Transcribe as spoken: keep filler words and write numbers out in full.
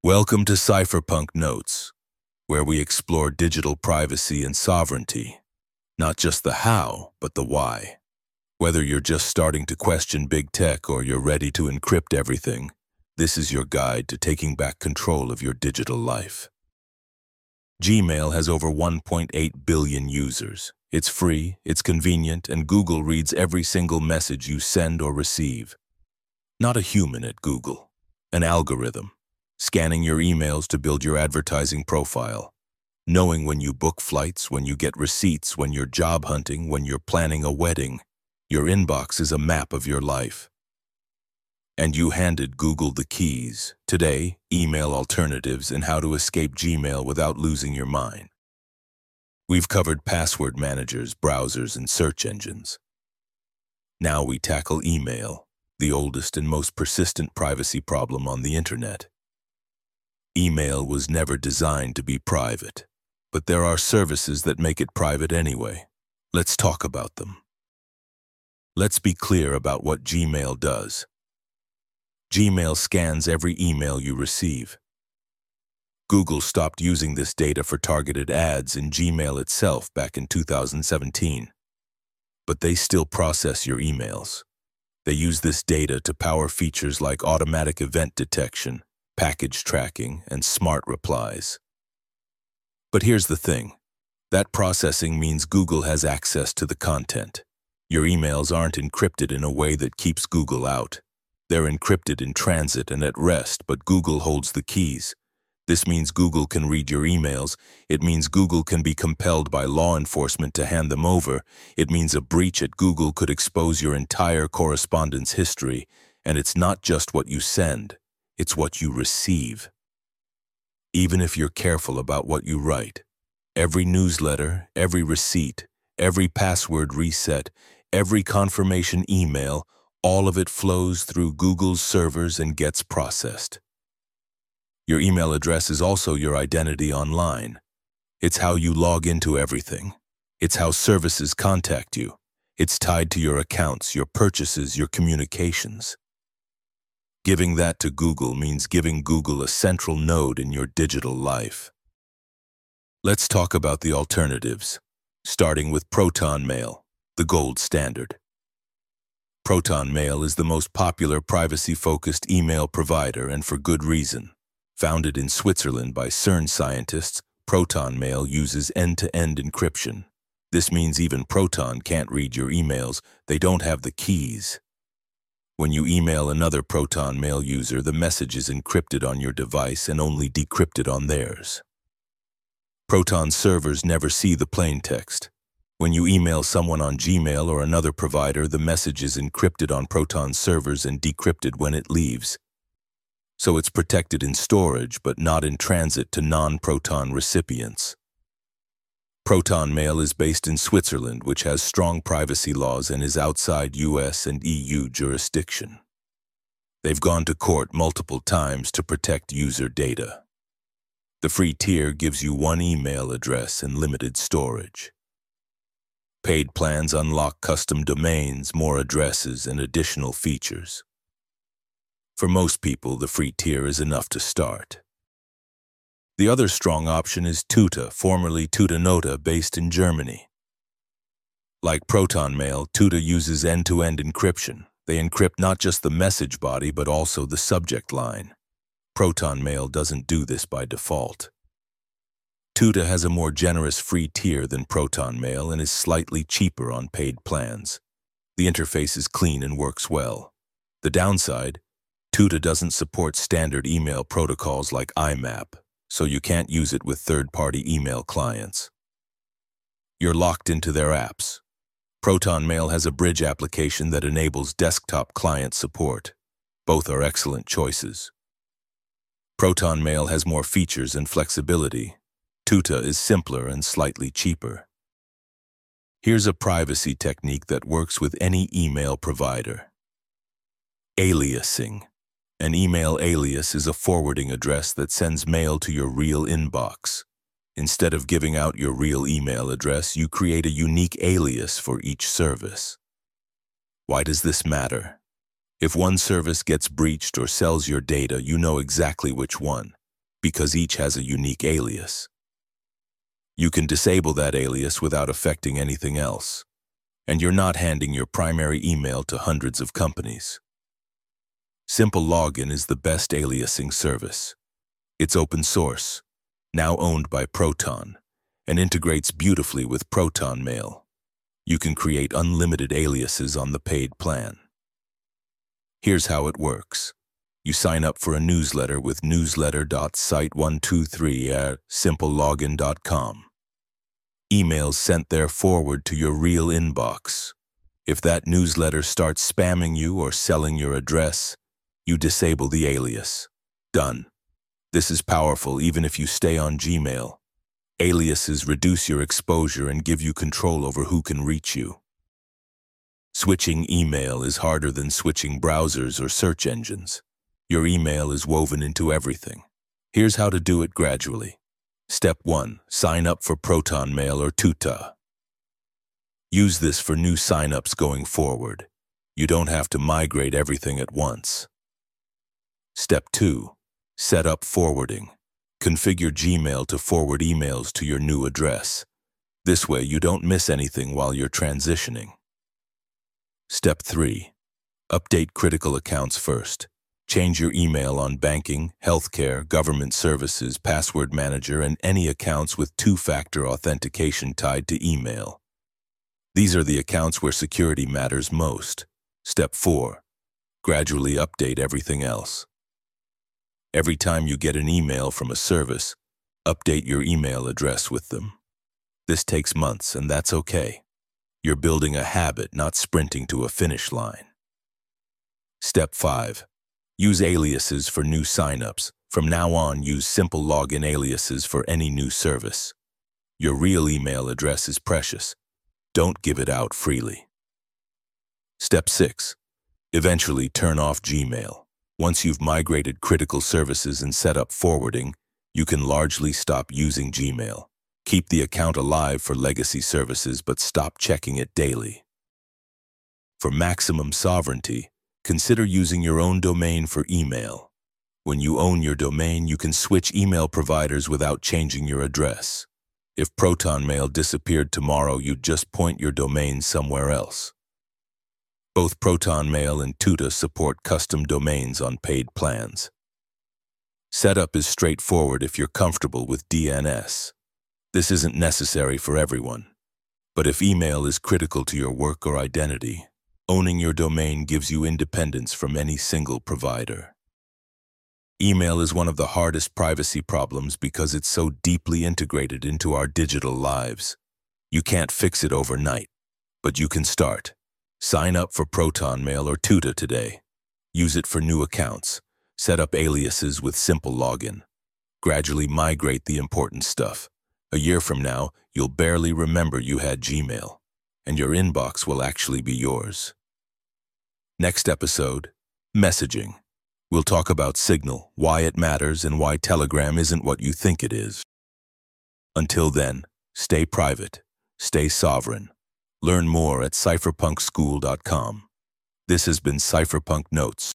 Welcome to Cypherpunk Notes, where we explore digital privacy and sovereignty. Not just the how, but the why. Whether you're just starting to question big tech or you're ready to encrypt everything, this is your guide to taking back control of your digital life. Gmail has over one point eight billion users. It's free, it's convenient, and Google reads every single message you send or receive. Not a human at Google, an algorithm, scanning your emails to build your advertising profile, knowing when you book flights, when you get receipts, when you're job hunting, when you're planning a wedding. Your inbox is a map of your life. And you handed Google the keys. Today, email alternatives and how to escape Gmail without losing your mind. We've covered password managers, browsers, and search engines. Now we tackle email, the oldest and most persistent privacy problem on the internet. Email was never designed to be private, but there are services that make it private anyway. Let's talk about them. Let's be clear about what Gmail does. Gmail scans every email you receive. Google stopped using this data for targeted ads in Gmail itself back in two thousand seventeen. But they still process your emails. They use this data to power features like automatic event detection, package tracking, and smart replies. But here's the thing. That processing means Google has access to the content. Your emails aren't encrypted in a way that keeps Google out. They're encrypted in transit and at rest, but Google holds the keys. This means Google can read your emails. It means Google can be compelled by law enforcement to hand them over. It means a breach at Google could expose your entire correspondence history. And it's not just what you send. It's what you receive. Even if you're careful about what you write, every newsletter, every receipt, every password reset, every confirmation email, all of it flows through Google's servers and gets processed. Your email address is also your identity online. It's how you log into everything. It's how services contact you. It's tied to your accounts, your purchases, your communications. Giving that to Google means giving Google a central node in your digital life. Let's talk about the alternatives, starting with Proton Mail, the gold standard. Proton Mail is the most popular privacy-focused email provider, and for good reason. Founded in Switzerland by CERN scientists, Proton Mail uses end-to-end encryption. This means even Proton can't read your emails. They don't have the keys. When you email another Proton Mail user, the message is encrypted on your device and only decrypted on theirs. Proton servers never see the plain text. When you email someone on Gmail or another provider, the message is encrypted on Proton servers and decrypted when it leaves. So it's protected in storage, but not in transit to non-Proton recipients. Proton Mail is based in Switzerland, which has strong privacy laws and is outside U S and E U jurisdiction. They've gone to court multiple times to protect user data. The free tier gives you one email address and limited storage. Paid plans unlock custom domains, more addresses, and additional features. For most people, the free tier is enough to start. The other strong option is Tuta, formerly Tutanota, based in Germany. Like Proton Mail, Tuta uses end-to-end encryption. They encrypt not just the message body, but also the subject line. Proton Mail doesn't do this by default. Tuta has a more generous free tier than Proton Mail and is slightly cheaper on paid plans. The interface is clean and works well. The downside, Tuta doesn't support standard email protocols like I M A P, so you can't use it with third-party email clients. You're locked into their apps. Proton Mail has a bridge application that enables desktop client support. Both are excellent choices. Proton Mail has more features and flexibility. Tuta is simpler and slightly cheaper. Here's a privacy technique that works with any email provider. Aliasing. An email alias is a forwarding address that sends mail to your real inbox. Instead of giving out your real email address, you create a unique alias for each service. Why does this matter? If one service gets breached or sells your data, you know exactly which one. because each has a unique alias. You can disable that alias without affecting anything else, and you're not handing your primary email to hundreds of companies. Simple Login is the best aliasing service. It's open source, now owned by Proton, and integrates beautifully with Proton Mail. You can create unlimited aliases on the paid plan. Here's how it works. You sign up for a newsletter with newsletter dot site one two three at simple login dot com. Emails sent there forward to your real inbox. If that newsletter starts spamming you or selling your address, you disable the alias. Done. This is powerful even if you stay on Gmail. Aliases reduce your exposure and give you control over who can reach you. Switching email is harder than switching browsers or search engines. Your email is woven into everything. Here's how to do it gradually. Step one. Sign up for Proton Mail or Tuta. Use this for new signups going forward. You don't have to migrate everything at once. Step two. Set up forwarding. Configure Gmail to forward emails to your new address. This way you don't miss anything while you're transitioning. Step three. Update critical accounts first. Change your email on banking, healthcare, government services, password manager, and any accounts with two-factor authentication tied to email. These are the accounts where security matters most. Step four. Gradually update everything else. Every time you get an email from a service, update your email address with them. This takes months, and that's okay. You're building a habit, not sprinting to a finish line. Step five. Use aliases for new signups. From now on, use Simple Login aliases for any new service. Your real email address is precious. Don't give it out freely. Step six. Eventually turn off Gmail. Once you've migrated critical services and set up forwarding, you can largely stop using Gmail. Keep the account alive for legacy services, but stop checking it daily. For maximum sovereignty, consider using your own domain for email. When you own your domain, you can switch email providers without changing your address. If Proton Mail disappeared tomorrow, you'd just point your domain somewhere else. Both Proton Mail and Tuta support custom domains on paid plans. Setup is straightforward if you're comfortable with D N S. This isn't necessary for everyone, but if email is critical to your work or identity, owning your domain gives you independence from any single provider. Email is one of the hardest privacy problems because it's so deeply integrated into our digital lives. You can't fix it overnight, but you can start. Sign up for Proton Mail or Tuta today. Use it for new accounts. Set up aliases with Simple Login. Gradually migrate the important stuff. A year from now, you'll barely remember you had Gmail, and your inbox will actually be yours. Next episode, messaging. We'll talk about Signal, why it matters, and why Telegram isn't what you think it is. Until then, stay private, stay sovereign. Learn more at cypherpunk school dot com. This has been Cypherpunk Notes.